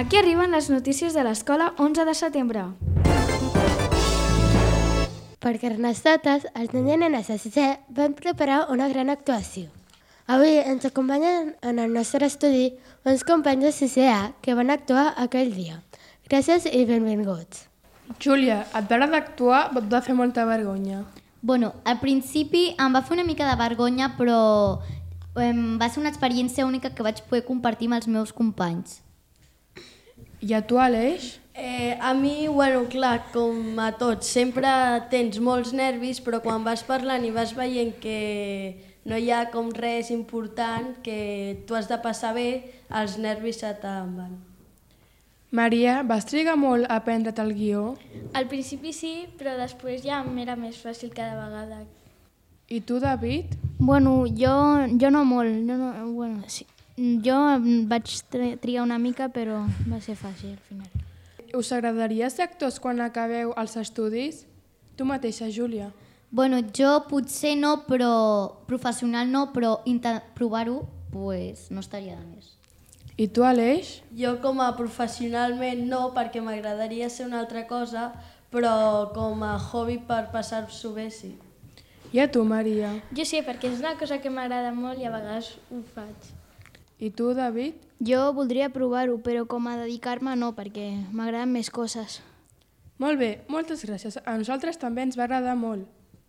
Aquí arriben les notícies de l'escola 11 de setembre. Per Carnestoltes, els nens i nenes de sisè van preparar una gran actuació. Avui ens acompanyen en el nostre estudi uns companys de sisè A que van actuar aquell dia. Gràcies i benvinguts. Júlia, et veure d'actuar et va fer molta vergonya. Bueno, al principi em va fer una mica de vergonya, però va ser una experiència única que vaig poder compartir amb els meus companys. I a tu, Aleix? A mi, bueno, clar, com a tots, sempre tens molts nervis, però quan vas parlant i vas veient que no hi ha com res important, que tu has de passar bé, els nervis se te'n van. Maria, vas trigar molt a aprendre't el guió? Al principi sí, però després ja m'era més fàcil cada vegada. I tu, David? Bueno, jo no molt. Sí. Jo vaig triar una mica, però va ser fàcil al final. Us agradaria ser actors quan acabeu els estudis? Tu mateixa, Júlia. Bueno, jo potser no, però professional no, però provar-ho pues, no estaria de més. I tu, Aleix? Jo com a professionalment no, perquè m'agradaria ser una altra cosa, però com a hobby per passar-s'ho bé sí. I a tu, Maria? Jo sí, perquè és una cosa que m'agrada molt i a vegades ho faig. I tu, David? Jo voldria provar-ho, però com a dedicar-me no, perquè m'agraden més coses. Molt bé, moltes gràcies. A nosaltres també ens va agradar molt.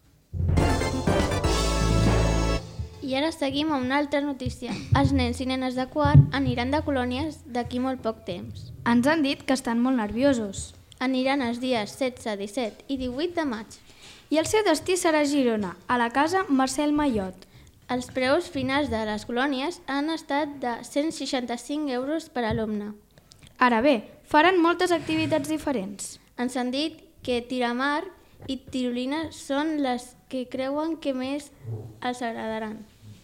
I ara seguim amb una altra notícia. Els nens i nenes de quart aniran de colònies d'aquí molt poc temps. Ens han dit que estan molt nerviosos. Aniran els dies 16, 17 i 18 de maig. I el seu destí serà Girona, a la casa Marcel Maiot. Els preus finals de les colònies han estat de 165 euros per alumne. Ara bé, faran moltes activitats diferents. Ens han dit que tiramar i tirolina són les que creuen que més els agradaran.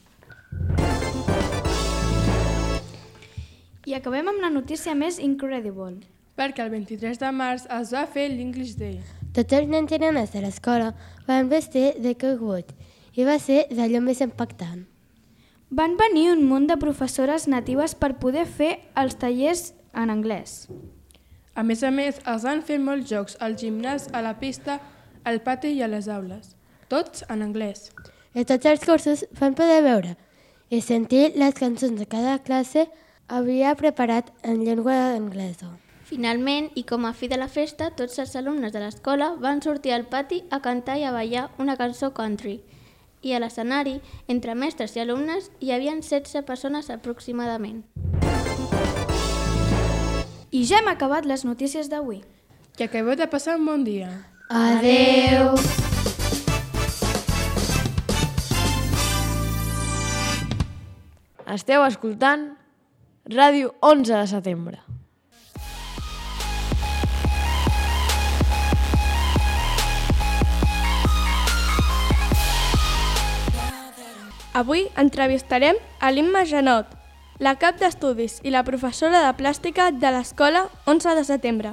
I acabem amb la notícia més incredible. Perquè el 23 de març es va fer l'English Day. Tots els nens i nenes de l'escola van vestir de Kirkwood i va ser d'allò més impactant. Van venir un munt de professores natives per poder fer els tallers en anglès. A més, es van fer molts jocs al gimnàs, a la pista, al pati i a les aules. Tots en anglès. I tots els cursos van poder veure i sentir les cançons de cada classe havia preparat en llengua anglesa. Finalment, i com a fi de la festa, tots els alumnes de l'escola van sortir al pati a cantar i a ballar una cançó country. I a l'escenari, entre mestres i alumnes, hi havia 16 persones aproximadament. I ja hem acabat les notícies d'avui. Que acabeu de passar un bon dia. Adeu! Esteu escoltant Ràdio 11 de setembre. Avui entrevistarem a l'Imma Janot, la cap d'estudis i la professora de plàstica de l'escola 11 de setembre.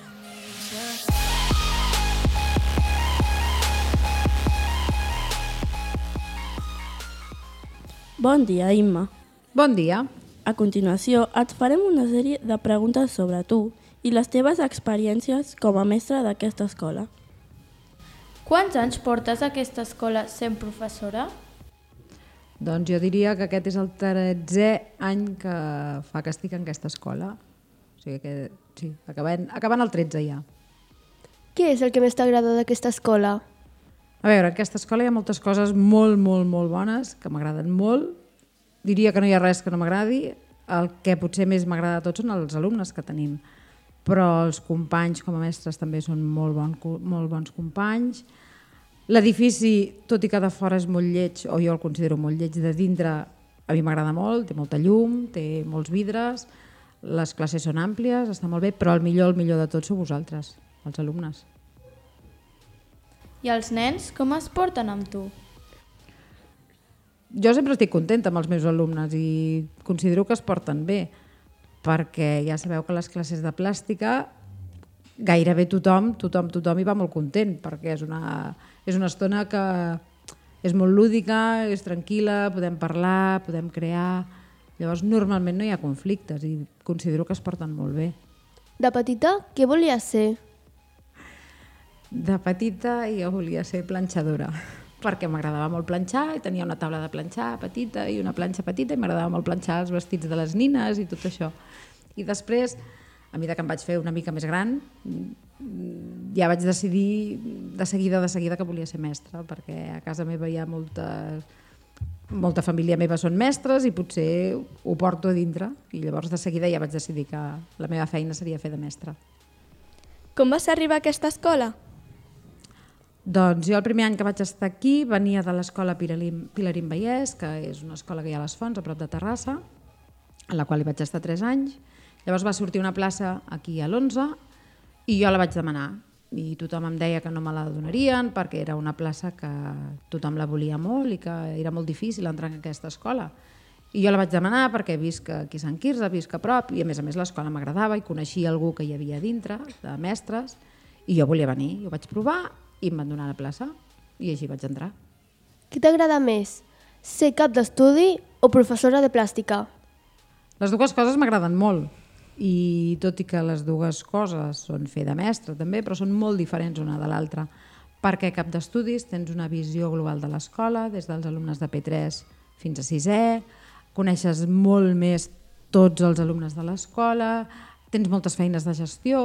Bon dia, Imma. Bon dia. A continuació, et farem una sèrie de preguntes sobre tu i les teves experiències com a mestra d'aquesta escola. Quants anys portes a aquesta escola sent professora? Doncs jo diria que aquest és el 13è any que fa que estic en aquesta escola. O sigui que sí, acabant el 13 ja. Què és el que més t'agrada d'aquesta escola? A veure, en aquesta escola hi ha moltes coses molt bones, que m'agraden molt. Diria que no hi ha res que no m'agradi. El que potser més m'agrada de tot són els alumnes que tenim. Però els companys com a mestres també són molt bons companys. L'edifici, tot i que de fora és molt lleig, o jo el considero molt lleig, de dintre a mi m'agrada molt, té molta llum, té molts vidres, les classes són àmplies, està molt bé, però el millor de tot sou vosaltres, els alumnes. I els nens, com es porten amb tu? Jo sempre estic contenta amb els meus alumnes i considero que es porten bé, perquè ja sabeu que les classes de plàstica gairebé tothom hi va molt content, perquè és una estona que és molt lúdica, és tranquil·la, podem parlar, podem crear, Llavors, normalment no hi ha conflictes i considero que es porten molt bé. De petita, què volies ser? De petita jo volia ser planxadora, perquè m'agradava molt planxar i tenia una taula de planxar petita i una planxa petita i m'agradava molt planxar els vestits de les nines i tot això. I després, a mesura que em vaig fer una mica més gran, ja vaig decidir de seguida que volia ser mestra, perquè a casa meva hi ha molta família meva són mestres i potser ho porto a dintre, i llavors de seguida ja vaig decidir que la meva feina seria fer de mestra. Com vas arribar a aquesta escola? Doncs jo el primer any que vaig estar aquí venia de l'escola Pilarín Vallès, que és una escola que hi ha a les Fonts, a prop de Terrassa, a la qual hi vaig estar 3 anys. Llavors va sortir una plaça aquí a l'11 i jo la vaig demanar. I tothom em deia que no me la donarien perquè era una plaça que tothom la volia molt i que era molt difícil entrar en aquesta escola. I jo la vaig demanar perquè visc aquí a Sant Quirze, visc a prop, i a més l'escola m'agradava i coneixia algú que hi havia dintre, de mestres, i jo volia venir. Jo vaig provar i em van donar la plaça i així vaig entrar. Què t'agrada més, ser cap d'estudi o professora de plàstica? Les dues coses m'agraden molt. I tot i que les dues coses són fer de mestre també, però són molt diferents una de l'altra, perquè cap d'estudis tens una visió global de l'escola, des dels alumnes de P3 fins a 6è, coneixes molt més tots els alumnes de l'escola, tens moltes feines de gestió,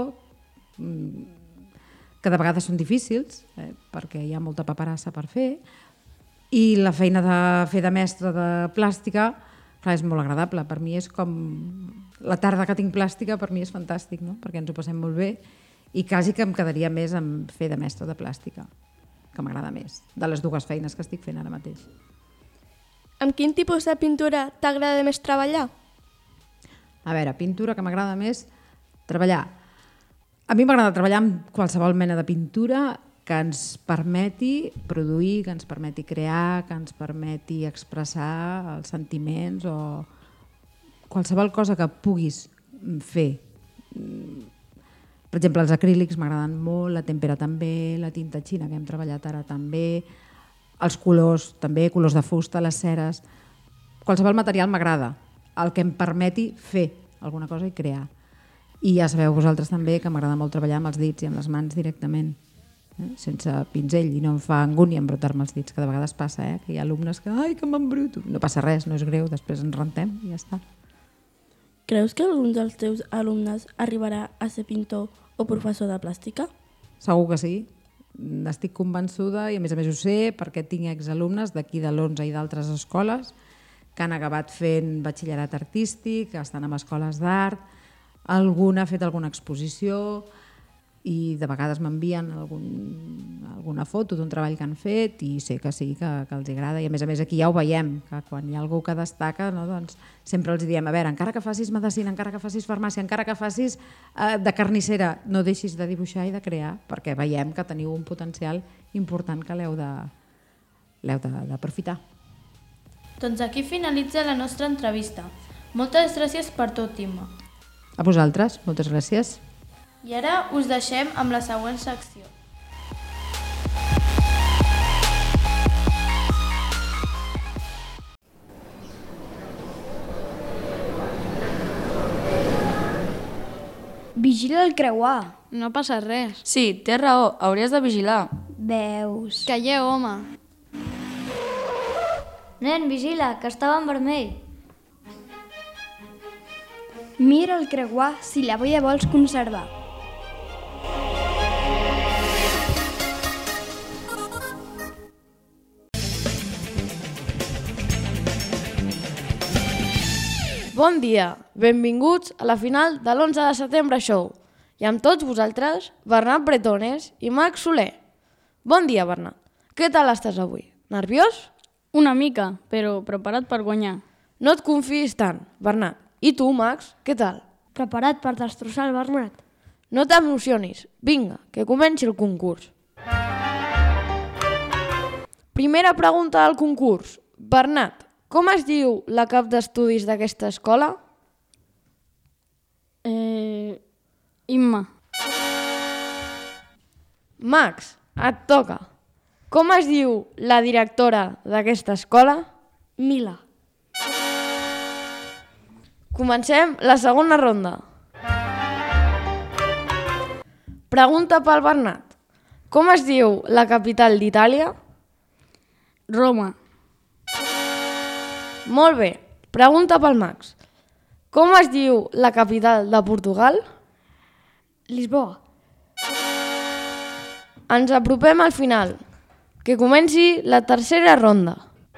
que de vegades són difícils, perquè hi ha molta paperassa per fer, i la feina de fer de mestre de plàstica és molt agradable. Per mi és com la tarda que tinc plàstica, per mi és fantàstic, no? Perquè ens ho passem molt bé i quasi que em quedaria més en fer de mestre de plàstica, que m'agrada més, de les dues feines que estic fent ara mateix. Amb quin tipus de pintura t'agrada més treballar? A veure, pintura que m'agrada més treballar. A mi m'agrada treballar amb qualsevol mena de pintura que ens permeti produir, que ens permeti crear, que ens permeti expressar els sentiments o qualsevol cosa que puguis fer. Per exemple, els acrílics m'agraden molt, la tèmpera també, la tinta xina que hem treballat ara també, els colors també, colors de fusta, les ceres. Qualsevol material m'agrada, el que em permeti fer alguna cosa i crear. I ja sabeu vosaltres també que m'agrada molt treballar amb els dits i amb les mans directament, sense pinzell, i no em fa angúnia embrutar-me els dits, que de vegades passa, que hi ha alumnes que ai, que m'embruto. No passa res, no és greu, després ens rentem i ja està. Creus que algun dels teus alumnes arribarà a ser pintor o professor de plàstica? Segur que sí. Estic convençuda i a més ho sé perquè tinc exalumnes d'aquí de l'11 i d'altres escoles que han acabat fent batxillerat artístic, que estan en escoles d'art, alguna ha fet alguna exposició i de vegades m'envien alguna foto d'un treball que han fet i sé que sí, que els agrada. I a més aquí ja ho veiem, que quan hi ha algú que destaca, no, doncs sempre els diem, a veure, encara que facis medicina, encara que facis farmàcia, encara que facis de carnissera, no deixis de dibuixar i de crear, perquè veiem que teniu un potencial important que l'heu d'aprofitar. Doncs aquí finalitza la nostra entrevista. Moltes gràcies per tot, Imma. A vosaltres, moltes gràcies. I ara us deixem amb la següent secció. Vigila el creuar. No passa res. Sí, té raó, hauries de vigilar. Veus. Calleu, home. Nen, vigila, que estava en vermell. Mira el creuar si la boia vols conservar. Bon dia, benvinguts a la final de l'11 de setembre show. I amb tots vosaltres, Bernat Bretones i Max Soler. Bon dia, Bernat. Què tal estàs avui? Nerviós? Una mica, però preparat per guanyar. No et confiïs tant, Bernat. I tu, Max, què tal? Preparat per destrossar el Bernat. No t'emocionis. Vinga, que comenci el concurs. Primera pregunta del concurs. Bernat, com es diu la cap d'estudis d'aquesta escola? Imma. Max, et toca. Com es diu la directora d'aquesta escola? Mila. Comencem la segona ronda. Pregunta pel Bernat. Com es diu la capital d'Itàlia? Roma. Molt bé. Pregunta pel Max. Com es diu la capital de Portugal? Lisboa. Ens apropem al final. Que comenci la tercera ronda.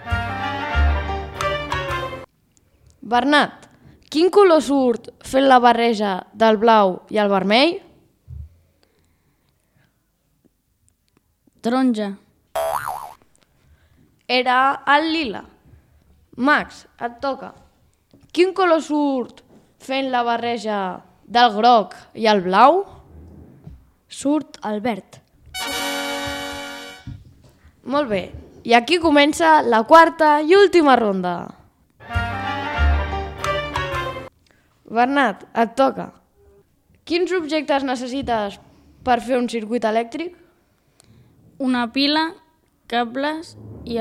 Bernat, quin color surt fent la barreja del blau i el vermell? Taronja. Era el lila. Max, et toca. Quin color surt fent la barreja del groc i el blau? Surt el verd. Molt bé. I aquí comença la quarta i última ronda. Bernat, et toca. Quins objectes necessites per fer un circuit elèctric? Una pila, cables i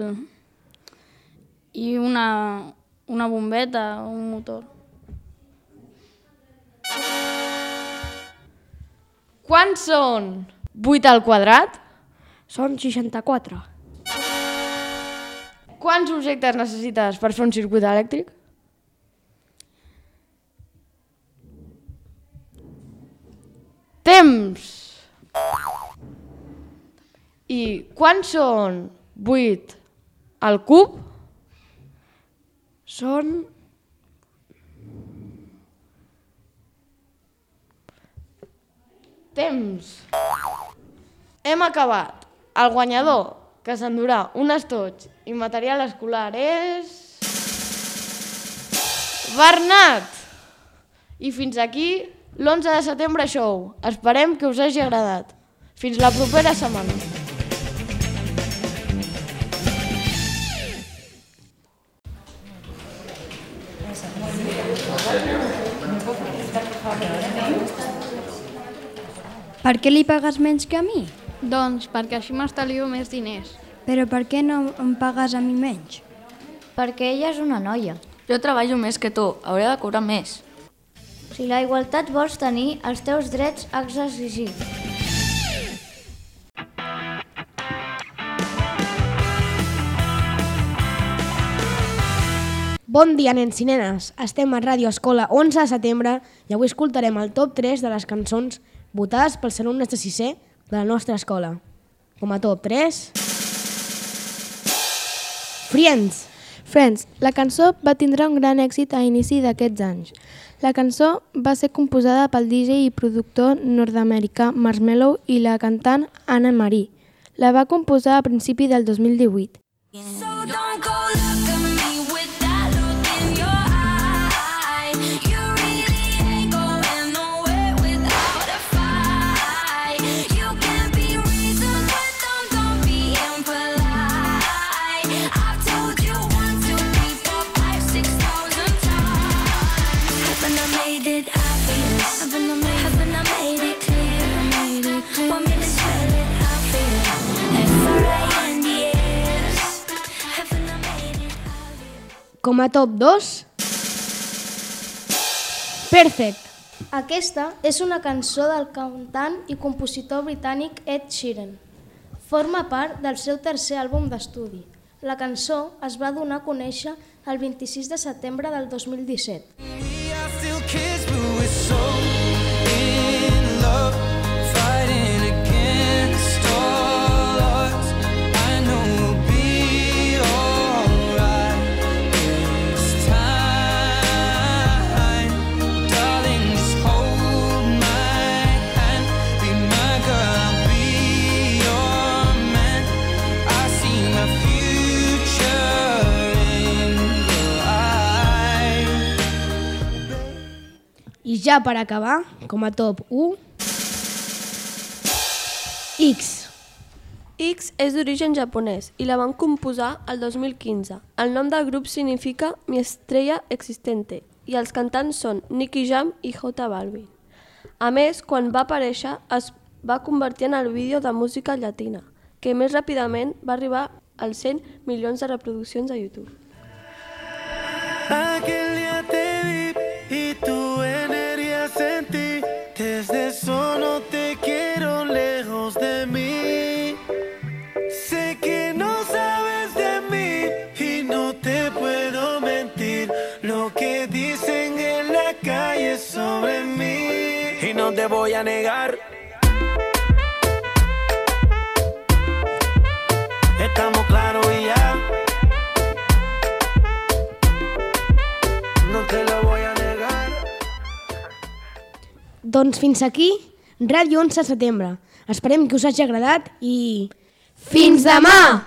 una bombeta o un motor. Quants són 8 al quadrat? Són 64. Quants objectes necessites per fer un circuit elèctric? Temps! I quants són 8 al cub? Són... Temps! Hem acabat. El guanyador, que s'endurà un estoig i material escolar, és... Bernat! I fins aquí l'11 de setembre show. Esperem que us hagi agradat. Fins la propera setmana. Per què li pagues menys que a mi? Doncs perquè així m'estalvio més diners. Però per què no em pagues a mi menys? Perquè ella és una noia. Jo treballo més que tu, hauré de cobrar més. Si la igualtat vols tenir, els teus drets has d'exigir. Bon dia, nens i nenes. Estem a Ràdio Escola 11 de setembre i avui escoltarem el top 3 de les cançons votades pels alumnes de 6è de la nostra escola. Com a top 3... Friends. Friends, la cançó va tindre un gran èxit a inici d'aquests anys. La cançó va ser composada pel DJ i productor nord-americà Marshmello i la cantant Anna Marie. La va composar a principi del 2018. Com a top 2... Perfect. Aquesta és una cançó del cantant i compositor britànic Ed Sheeran. Forma part del seu tercer àlbum d'estudi. La cançó es va donar a conèixer el 26 de setembre del 2017. I ja per acabar, com a top 1... X. X és d'origen japonès i la van composar el 2015. El nom del grup significa Mi estrella existente i els cantants són Nicky Jam i J Balvin. A més, quan va aparèixer, es va convertir en el vídeo de música llatina, que més ràpidament va arribar als 100 milions de reproduccions a YouTube. Aquel día te vi te voy a negar. Estamos claros y ya. No te lo voy a negar. Doncs fins aquí, Ràdio 11 de setembre. Esperem que us hagi agradat i... Fins demà!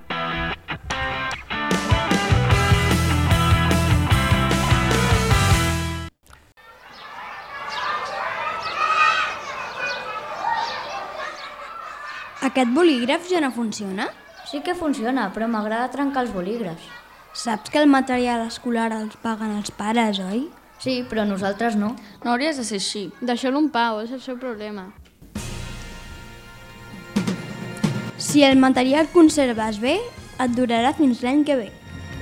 Aquest bolígraf ja no funciona? Sí que funciona, però m'agrada trencar els bolígrafs. Saps que el material escolar els paguen els pares, oi? Sí, però nosaltres no. No hauries de ser així. Deixeu-lo en pau, és el seu problema. Si el material conserves bé, et durarà fins l'any que ve.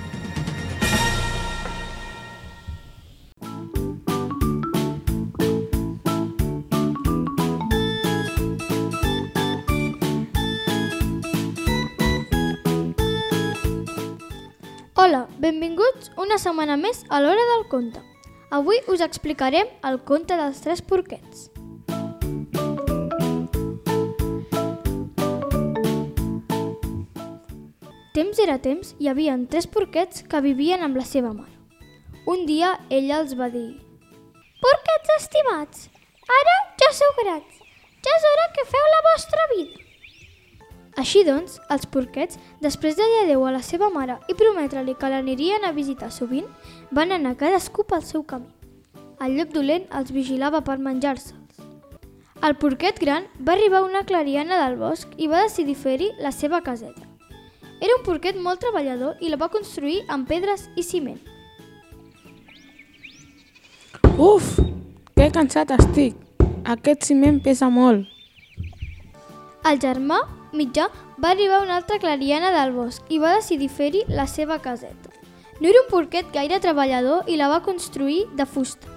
Hola, benvinguts una setmana més a l'Hora del Conte. Avui us explicarem el conte dels 3 porquets. Temps era temps, hi havia 3 porquets que vivien amb la seva mare. Un dia ella els va dir: «Porquets estimats, ara ja sou grans, ja és hora que feu la vostra vida». Així doncs, els porquets, després de dir adéu a la seva mare i prometre-li que l'anirien a visitar sovint, van anar cadascú pel seu camí. El llop dolent els vigilava per menjar-se'ls. El porquet gran va arribar a una clariana del bosc i va decidir fer-hi la seva caseta. Era un porquet molt treballador i la va construir amb pedres i ciment. Uf, que cansat estic. Aquest ciment pesa molt. El germà mitjà va arribar a una altra clariana del bosc i va decidir fer-hi la seva caseta. No era un porquet gaire treballador i la va construir de fusta.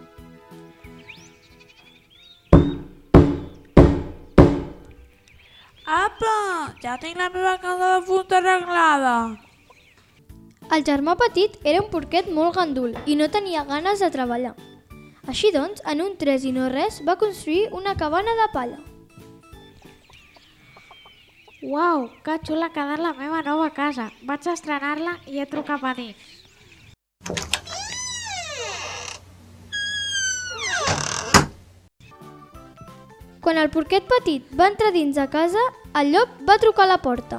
Apa, ja tinc la meva casa de fusta arreglada. El germà petit era un porquet molt gandul i no tenia ganes de treballar. Així doncs, en un tres i no res, va construir una cabana de palla. Uau, que xula ha quedat la meva nova casa. Vaig estrenar-la i he trucat a dins. Quan el porquet petit va entrar dins de casa, el llop va trucar a la porta.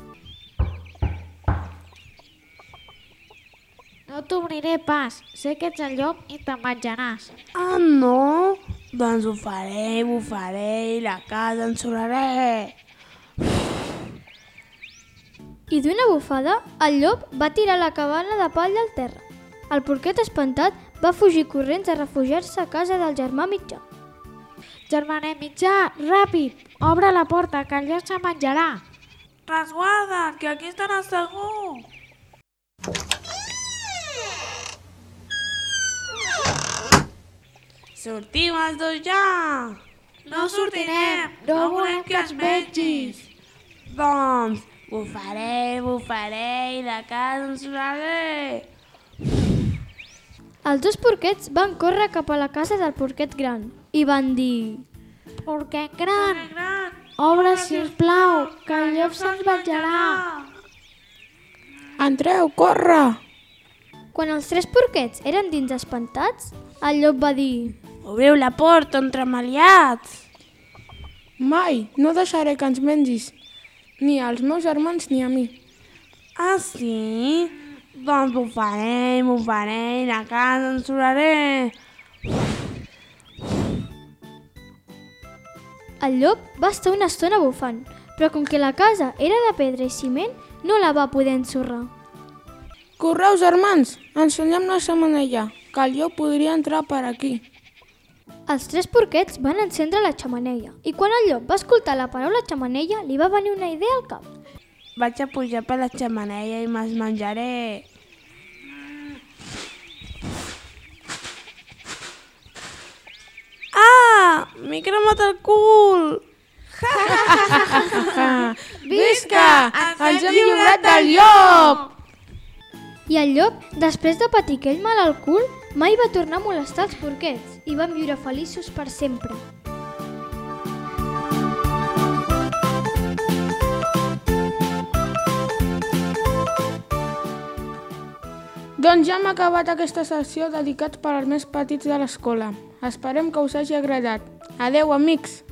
No t'obriré pas. Sé que ets el llop i te'n menjaràs. Ah, no? Doncs ho faré i la casa ensorraré. I d'una bufada, el llop va tirar la cabana de palla al terra. El porquet espantat va fugir corrents a refugiar-se a casa del germà mitjà. Germanet mitjà, ràpid! Obre la porta, que el llop se menjarà. Resguarda't, que aquí estaràs segur. Sortim els dos ja! No sortirem! No volem que ens mengis! Doncs, bufaré i la casa ensorraré. Els dos porquets van córrer cap a la casa del porquet gran i van dir: Porquet gran, obre, sisplau, que el llop se'ns menjarà. Entreu, corre! Quan els 3 porquets eren dins espantats, el llop va dir: Obriu la porta, entremaliats! Mai, no deixaré que ens mengis, ni als meus germans ni a mi. Ah, sí? Doncs bufaré i la casa ensorraré. El llop va estar una estona bufant, però com que la casa era de pedra i ciment, no la va poder ensorrar. Correu, germans, ensenyem la xemeneia, que el llop podria entrar per aquí. Els 3 porquets van encendre la xemeneia i quan el llop va escoltar la paraula xemeneia li va venir una idea al cap. Vaig a pujar per la xemeneia i me'ls menjaré. Ah! M'he cremat el cul! Visca! Ens hem lliurat del llop! I el llop, després de patir aquell mal al cul, Mai va tornar a molestar els porquets i van viure feliços per sempre. Doncs ja hem acabat aquesta sessió dedicat per als més petits de l'escola. Esperem que us hagi agradat. Adeu, amics!